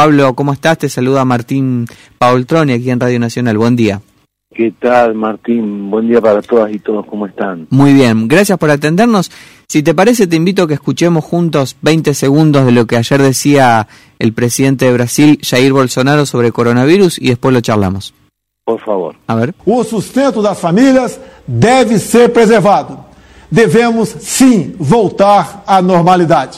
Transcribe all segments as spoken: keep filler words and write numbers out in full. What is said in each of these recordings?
Pablo, ¿cómo estás? Te saluda Martín Paoltroni aquí en Radio Nacional. Buen día. ¿Qué tal, Martín? Buen día para todas y todos, ¿cómo están? Muy bien, gracias por atendernos. Si te parece, te invito a que escuchemos juntos veinte segundos de lo que ayer decía el presidente de Brasil, Jair Bolsonaro, sobre coronavirus y después lo charlamos. Por favor. A ver. O sustento das famílias deve ser preservado. Devemos, sim, voltar à normalidade.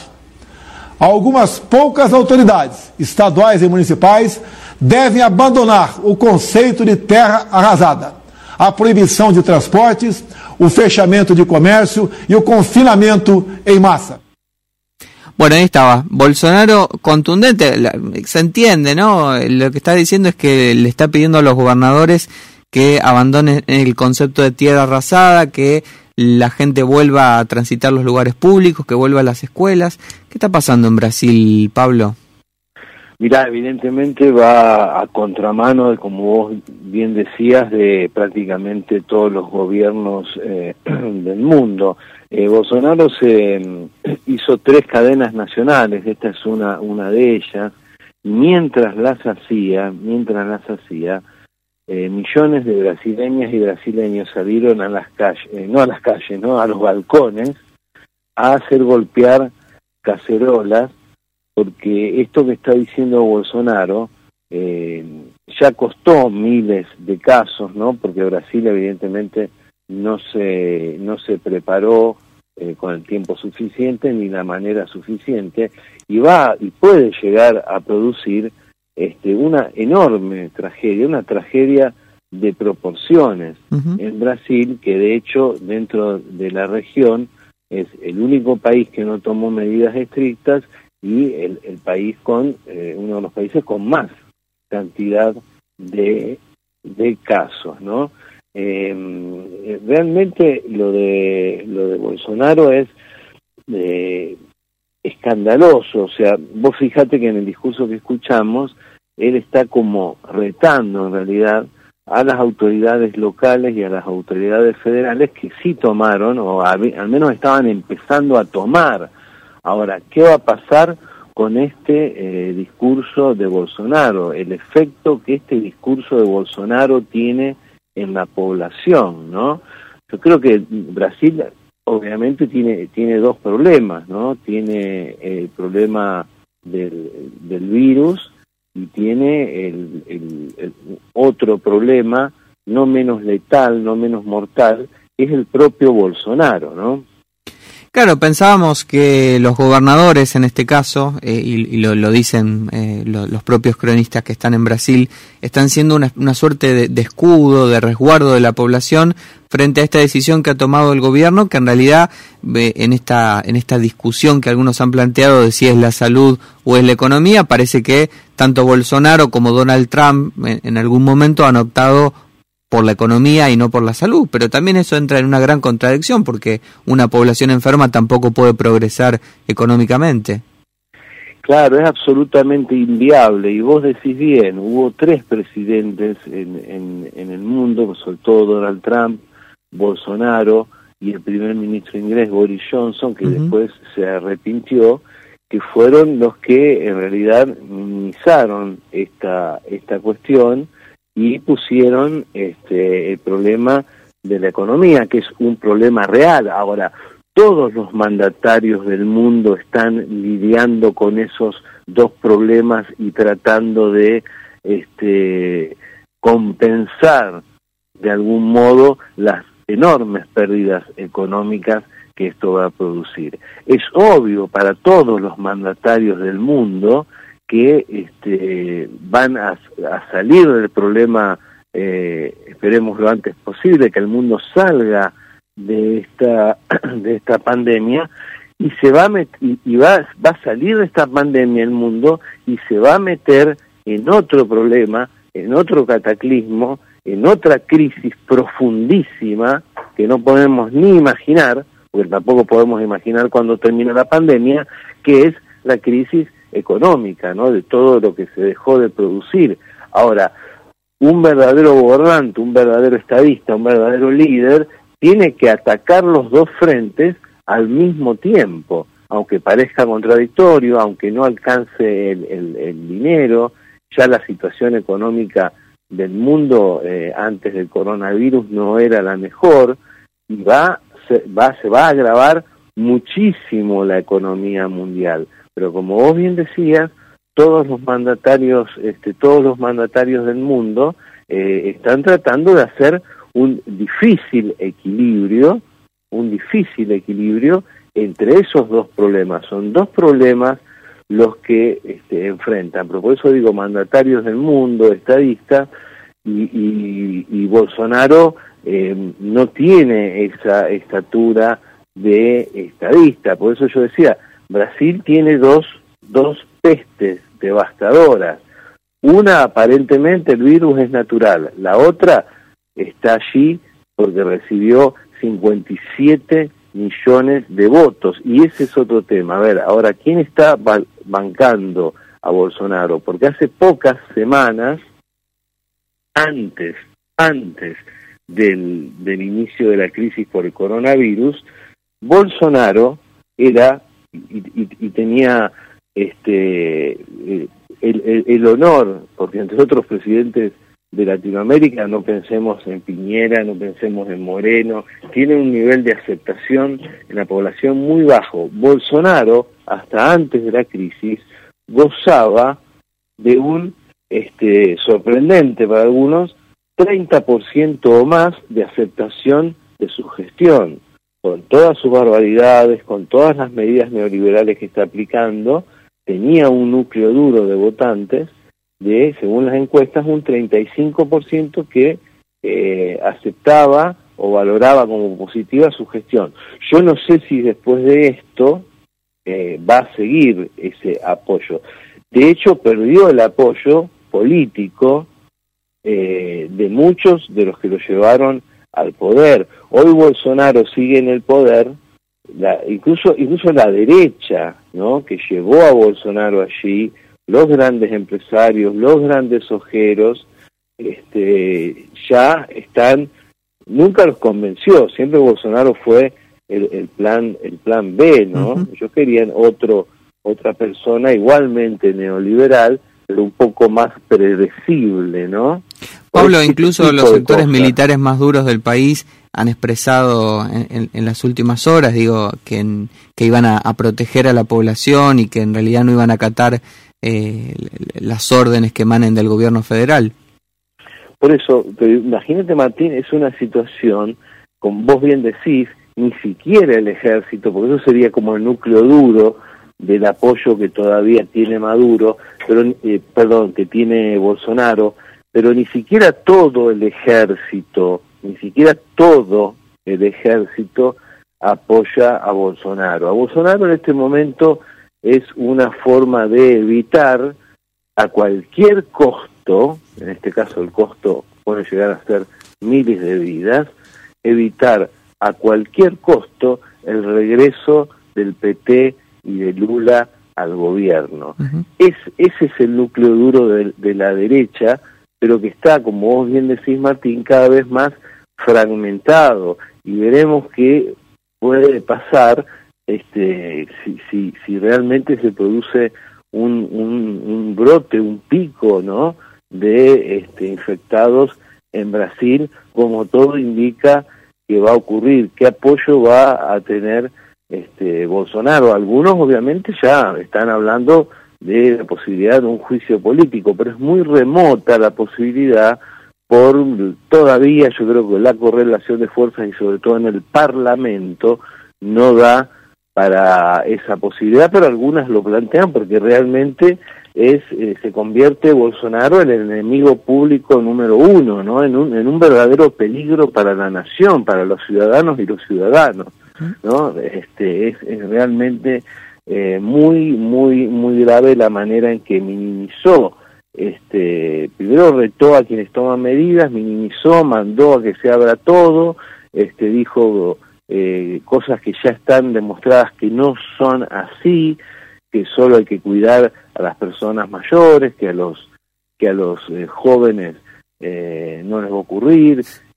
Algumas poucas autoridades, estaduais e municipais, devem abandonar o conceito de terra arrasada, a proibição de transportes, o fechamento de comércio e o confinamento em massa. Bueno, ahí estaba. Bolsonaro contundente, se entiende, ¿no? Lo que está diciendo es que le está pidiendo a los gobernadores que abandonen el concepto de tierra arrasada, que la gente vuelva a transitar los lugares públicos, que vuelva a las escuelas. ¿Qué está pasando en Brasil, Pablo? Mirá, evidentemente va a contramano, de, como vos bien decías, de prácticamente todos los gobiernos eh, del mundo. Eh, Bolsonaro se eh, hizo tres cadenas nacionales, esta es una una de ellas. Mientras las hacía, mientras las hacía, eh, millones de brasileñas y brasileños salieron a las calles, eh, no a las calles, no a los balcones, a hacer golpear cacerolas, porque esto que está diciendo Bolsonaro eh, ya costó miles de casos, ¿no? Porque Brasil evidentemente no se no se preparó eh, con el tiempo suficiente ni la manera suficiente, y va y puede llegar a producir este una enorme tragedia, una tragedia de proporciones uh-huh. en Brasil, que de hecho dentro de la región es el único país que no tomó medidas estrictas y el, el país con eh, uno de los países con más cantidad de de casos, ¿no? Eh, realmente lo de lo de Bolsonaro es eh, escandaloso. O sea, vos fíjate que en el discurso que escuchamos él está como retando en realidad a las autoridades locales y a las autoridades federales que sí tomaron, o a, al menos estaban empezando a tomar. Ahora, ¿qué va a pasar con este eh, discurso de Bolsonaro? El efecto que este discurso de Bolsonaro tiene en la población, ¿no? Yo creo que Brasil obviamente tiene tiene dos problemas, ¿no? Tiene el problema del, del virus y tiene el, el, el otro problema no menos letal, no menos mortal, que es el propio Bolsonaro, ¿no? Claro, pensábamos que los gobernadores en este caso, eh, y, y lo, lo dicen eh, lo, los propios cronistas que están en Brasil, están siendo una, una suerte de, de escudo, de resguardo de la población frente a esta decisión que ha tomado el gobierno, que en realidad eh, en esta en esta discusión que algunos han planteado de si es la salud o es la economía, parece que tanto Bolsonaro como Donald Trump en, en algún momento han optado por la economía y no por la salud, pero también eso entra en una gran contradicción porque una población enferma tampoco puede progresar económicamente. Claro, es absolutamente inviable, y vos decís bien, hubo tres presidentes en, en, en el mundo, sobre todo Donald Trump, Bolsonaro y el primer ministro inglés Boris Johnson, que uh-huh. después se arrepintió, que fueron los que en realidad minimizaron esta, esta cuestión y pusieron este el problema de la economía, que es un problema real. Ahora, todos los mandatarios del mundo están lidiando con esos dos problemas y tratando de este compensar de algún modo las enormes pérdidas económicas que esto va a producir. Es obvio para todos los mandatarios del mundo que este, van a, a salir del problema, eh, esperemos lo antes posible, que el mundo salga de esta de esta pandemia y se va a met y, y va, va a salir de esta pandemia el mundo y se va a meter en otro problema, en otro cataclismo, en otra crisis profundísima que no podemos ni imaginar, porque tampoco podemos imaginar cuando termina la pandemia, que es la crisis económica, ¿no? De todo lo que se dejó de producir. Ahora, un verdadero gobernante, un verdadero estadista, un verdadero líder, tiene que atacar los dos frentes al mismo tiempo. aunque parezca contradictorio, aunque no alcance el, el, el dinero, ya la situación económica del mundo eh, antes del coronavirus no era la mejor, y va se, va se va a agravar muchísimo la economía mundial. Pero como vos bien decías, todos los mandatarios, este, todos los mandatarios del mundo eh, están tratando de hacer un difícil equilibrio, un difícil equilibrio entre esos dos problemas. Son dos problemas los que este, enfrentan, pero por eso digo mandatarios del mundo, estadistas, y, y, y Bolsonaro eh, no tiene esa estatura de estadista. Por eso yo decía, Brasil tiene dos, dos pestes devastadoras. Una, aparentemente el virus es natural, la otra está allí porque recibió cincuenta y siete millones de votos, y ese es otro tema. A ver, ahora, ¿quién está bancando a Bolsonaro? Porque hace pocas semanas, antes, antes del, del inicio de la crisis por el coronavirus, Bolsonaro era y, y, y tenía este el, el, el honor, porque entre otros presidentes de Latinoamérica, no pensemos en Piñera, no pensemos en Moreno, tiene un nivel de aceptación en la población muy bajo. Bolsonaro, hasta antes de la crisis, gozaba de un, este, sorprendente para algunos, treinta por ciento o más de aceptación de su gestión, con todas sus barbaridades, con todas las medidas neoliberales que está aplicando. Tenía un núcleo duro de votantes de, según las encuestas, un treinta y cinco por ciento que eh, aceptaba o valoraba como positiva su gestión. Yo no sé si después de esto eh, va a seguir ese apoyo. De hecho, perdió el apoyo político eh, de muchos de los que lo llevaron al poder. Hoy Bolsonaro sigue en el poder, la, incluso incluso la derecha, ¿no?, que llevó a Bolsonaro allí, los grandes empresarios, los grandes ojeros, este, ya están, nunca los convenció, siempre Bolsonaro fue el, el plan el plan B, ¿no? Uh-huh. Ellos querían otro otra persona igualmente neoliberal, pero un poco más predecible, ¿no? Pablo, incluso los sectores militares más duros del país han expresado en, en, en las últimas horas, digo, que, en, que iban a, a proteger a la población y que en realidad no iban a acatar eh, las órdenes que emanen del gobierno federal. Por eso, pero imagínate, Martín, es una situación, como vos bien decís, ni siquiera el ejército, porque eso sería como el núcleo duro del apoyo que todavía tiene Maduro, pero eh, perdón, que tiene Bolsonaro, pero ni siquiera todo el ejército, ni siquiera todo el ejército apoya a Bolsonaro. A Bolsonaro en este momento es una forma de evitar a cualquier costo, en este caso el costo puede llegar a ser miles de vidas, evitar a cualquier costo el regreso del P T y de Lula al gobierno. Uh-huh. Es, ese es el núcleo duro de, de la derecha, pero que está, como vos bien decís, Martín, cada vez más fragmentado, y veremos qué puede pasar este, si, si, si realmente se produce un, un, un brote, un pico, ¿no?, de este, infectados en Brasil, como todo indica que va a ocurrir. ¿Qué apoyo va a tener este Bolsonaro? Algunos obviamente ya están hablando de la posibilidad de un juicio político, pero es muy remota la posibilidad por todavía, yo creo que la correlación de fuerzas y sobre todo en el Parlamento no da para esa posibilidad, pero algunas lo plantean porque realmente es eh, se convierte Bolsonaro en el enemigo público número uno, ¿no?, en un, en un verdadero peligro para la nación, para los ciudadanos y los ciudadanos, ¿no? Este es, es realmente eh, muy muy muy grave la manera en que minimizó, este primero retó a quienes toman medidas, minimizó, mandó a que se abra todo, este dijo eh, cosas que ya están demostradas que no son así, que solo hay que cuidar a las personas mayores, que a los que a los eh, jóvenes eh, no les va a ocurrir,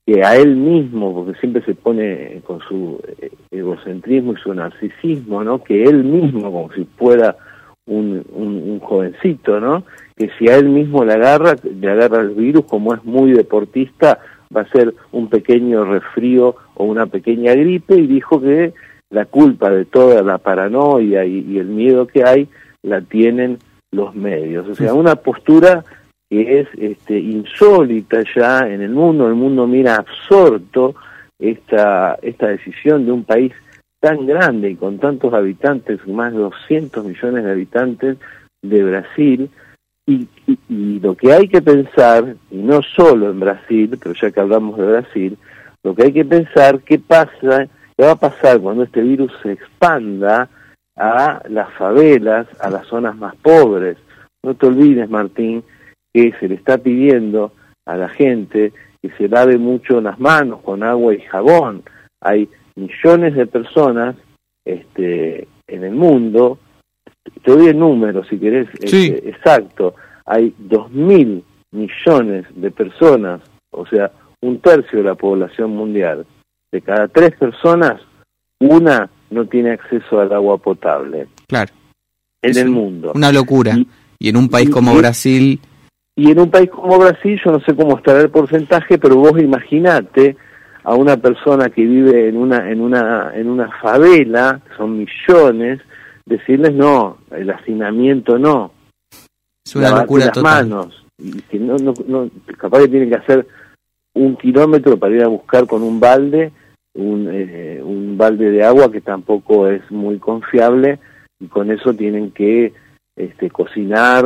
que a él mismo, porque siempre se pone con su egocentrismo y su narcisismo, ¿no? Que él mismo, como si fuera un, un, un jovencito, ¿no? Que si a él mismo le agarra, le agarra el virus, como es muy deportista, va a ser un pequeño resfrío o una pequeña gripe, y dijo que la culpa de toda la paranoia y, y el miedo que hay la tienen los medios. O sea, una postura que es este, insólita ya en el mundo. El mundo mira absorto esta, esta decisión de un país tan grande y con tantos habitantes, más de doscientos millones de habitantes de Brasil, y, y, y lo que hay que pensar, y no solo en Brasil, pero ya que hablamos de Brasil, lo que hay que pensar, ¿qué pasa, qué va a pasar cuando este virus se expanda a las favelas, a las zonas más pobres? No te olvides, Martín, que se le está pidiendo a la gente que se lave mucho las manos con agua y jabón. Hay millones de personas este, en el mundo, te doy el número si querés, sí. este, exacto, hay dos mil millones de personas, o sea, un tercio de la población mundial. De cada tres personas, una no tiene acceso al agua potable. Claro. En es el mundo. Una locura. Y, y en un país y, como y, Brasil... Y en un país como Brasil, yo no sé cómo estará el porcentaje, pero vos imaginate a una persona que vive en una en una en una favela, son millones, decirles no, el hacinamiento no, es una lavate locura las total. manos, y que no, no, no, capaz que tienen que hacer un kilómetro para ir a buscar con un balde, un, eh, un balde de agua que tampoco es muy confiable, y con eso tienen que este, cocinar,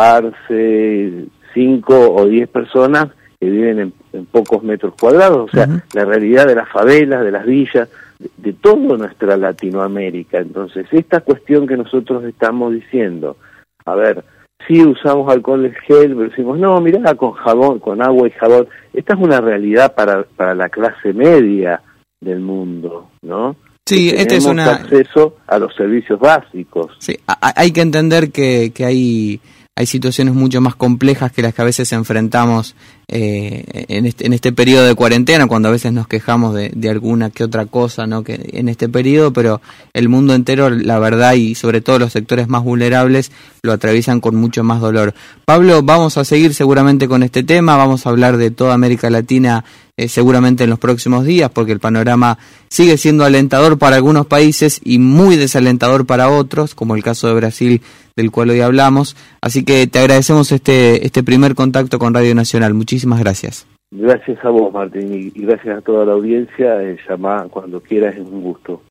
lavarse, cinco o diez personas que viven en, en pocos metros cuadrados, o sea, uh-huh. la realidad de las favelas, de las villas, de, de toda nuestra Latinoamérica. Entonces, esta cuestión que nosotros estamos diciendo, a ver, sí usamos alcohol en gel, pero decimos, no, mirá, con jabón, con agua y jabón, esta es una realidad para, para la clase media del mundo, ¿no? Sí, este es una... acceso a los servicios básicos. Sí, hay que entender que, que hay... hay situaciones mucho más complejas que las que a veces enfrentamos eh, en, este, en este periodo de cuarentena, cuando a veces nos quejamos de, de alguna que otra cosa, ¿no? Que en este periodo, pero el mundo entero, la verdad, y sobre todo los sectores más vulnerables, lo atraviesan con mucho más dolor. Pablo, vamos a seguir seguramente con este tema, vamos a hablar de toda América Latina eh, seguramente en los próximos días, porque el panorama sigue siendo alentador para algunos países y muy desalentador para otros, como el caso de Brasil, del cual hoy hablamos. Así que te agradecemos este este primer contacto con Radio Nacional. Muchísimas gracias. Gracias a vos, Martín, y gracias a toda la audiencia. Eh, llamá cuando quieras, es un gusto.